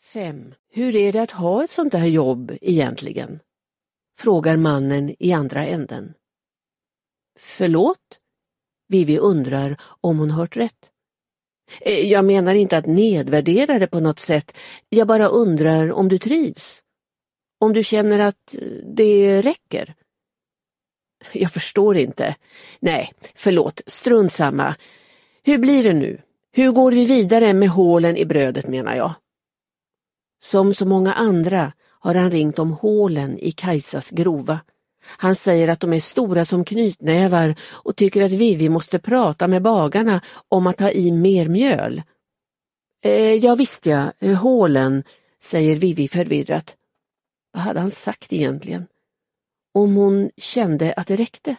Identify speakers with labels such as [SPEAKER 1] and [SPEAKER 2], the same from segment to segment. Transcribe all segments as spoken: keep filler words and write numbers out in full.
[SPEAKER 1] fem. Hur är det att ha ett sånt här jobb egentligen? Frågar mannen i andra änden. Förlåt? Vivi undrar om hon hört rätt. Jag menar inte att nedvärdera det på något sätt. Jag bara undrar om du trivs. Om du känner att det räcker. Jag förstår inte. Nej, förlåt. Strunt samma. Hur blir det nu? Hur går vi vidare med hålen i brödet menar jag? Som så många andra har han ringt om hålen i Kajsas grova. Han säger att de är stora som knytnävar och tycker att Vivi måste prata med bagarna om att ha i mer mjöl. Eh, ja visst ja, eh, hålen, säger Vivi förvirrat. Vad hade han sagt egentligen? Om hon kände att det räckte?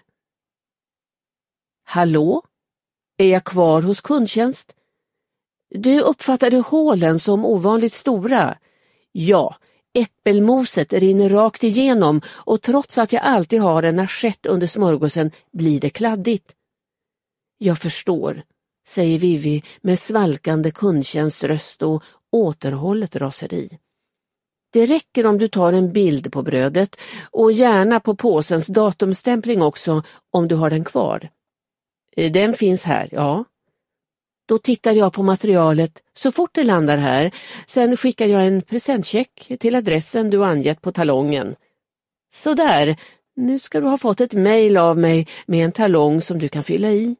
[SPEAKER 1] Hallå? Är jag kvar hos kundtjänst? Du uppfattade hålen som ovanligt stora. Ja, äppelmoset rinner rakt igenom och trots att jag alltid har en assiett under smörgåsen blir det kladdigt. Jag förstår, säger Vivi med svalkande kundtjänströst och återhållet raseri. Det räcker om du tar en bild på brödet och gärna på påsens datumstämpling också om du har den kvar. Den finns här, ja. Då tittar jag på materialet så fort det landar här. Sen skickar jag en presentcheck till adressen du angett på talongen. Så där, nu ska du ha fått ett mejl av mig med en talong som du kan fylla i.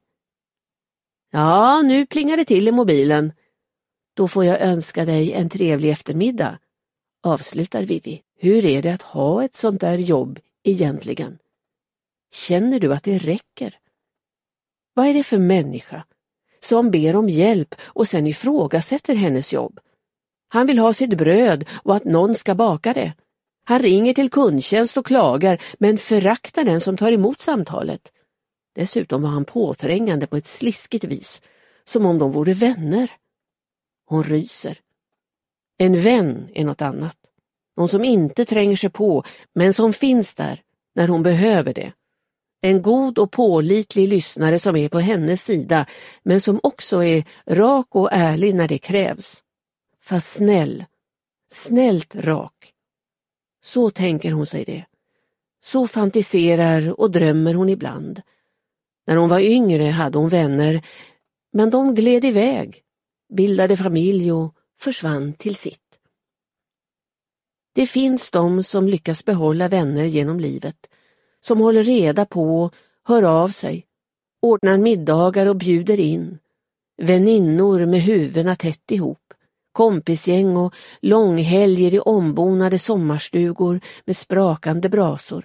[SPEAKER 1] Ja, nu plingar det till i mobilen. Då får jag önska dig en trevlig eftermiddag, avslutar Vivi. Hur är det att ha ett sånt där jobb egentligen? Känner du att det räcker? Vad är det för människa som ber om hjälp och sen ifrågasätter hennes jobb? Han vill ha sitt bröd och att någon ska baka det. Han ringer till kundtjänst och klagar men föraktar den som tar emot samtalet. Dessutom var han påträngande på ett sliskigt vis, som om de vore vänner. Hon ryser. En vän är något annat. Någon som inte tränger sig på men som finns där när hon behöver det. En god och pålitlig lyssnare som är på hennes sida men som också är rak och ärlig när det krävs. Fast snäll. Snällt rak. Så tänker hon sig det. Så fantiserar och drömmer hon ibland. När hon var yngre hade hon vänner men de gled iväg, bildade familj och försvann till sitt. Det finns de som lyckas behålla vänner genom livet. Som håller reda på, hör av sig, ordnar middagar och bjuder in. Väninnor med huvudena tätt ihop, kompisgäng och långhelger i ombonade sommarstugor med sprakande brasor.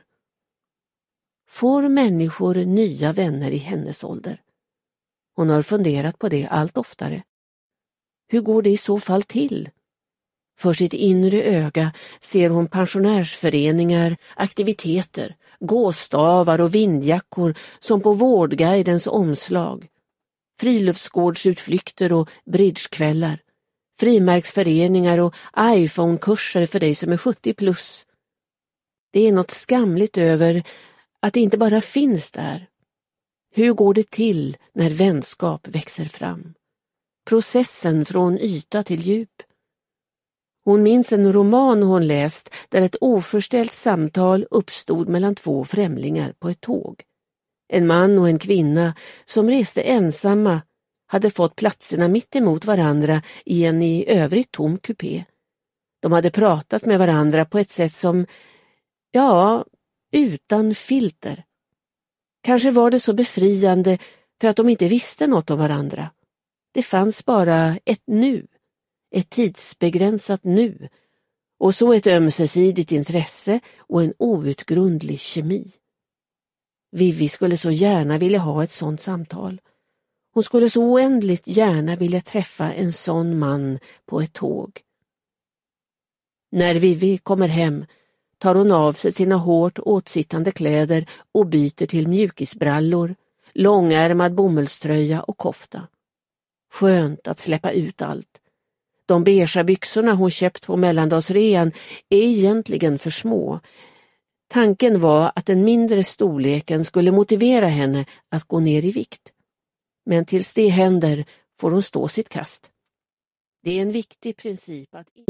[SPEAKER 1] Får människor nya vänner i hennes ålder? Hon har funderat på det allt oftare. Hur går det i så fall till? För sitt inre öga ser hon pensionärsföreningar, aktiviteter, gåstavar och vindjackor som på Vårdguidens omslag. Friluftsgårdsutflykter och bridgekvällar. Frimärksföreningar och iPhone-kurser för dig som är sjuttio plus. Det är något skamligt över att det inte bara finns där. Hur går det till när vänskap växer fram? Processen från yta till djup. Hon minns en roman hon läst där ett oförställt samtal uppstod mellan två främlingar på ett tåg. En man och en kvinna som reste ensamma hade fått platserna mitt emot varandra i en i övrigt tom kupé. De hade pratat med varandra på ett sätt som, ja, utan filter. Kanske var det så befriande för att de inte visste något om varandra. Det fanns bara ett nu. Ett tidsbegränsat nu och så ett ömsesidigt intresse och en outgrundlig kemi. Vivi skulle så gärna vilja ha ett sånt samtal. Hon skulle så oändligt gärna vilja träffa en sån man på ett tåg. När Vivi kommer hem tar hon av sig sina hårt åtsittande kläder och byter till mjukisbrallor, långärmad bomullströja och kofta. Skönt att släppa ut allt. De beigea byxorna hon köpt på mellandagsrean är egentligen för små. Tanken var att den mindre storleken skulle motivera henne att gå ner i vikt. Men tills det händer får hon stå sitt kast. Det är en viktig princip att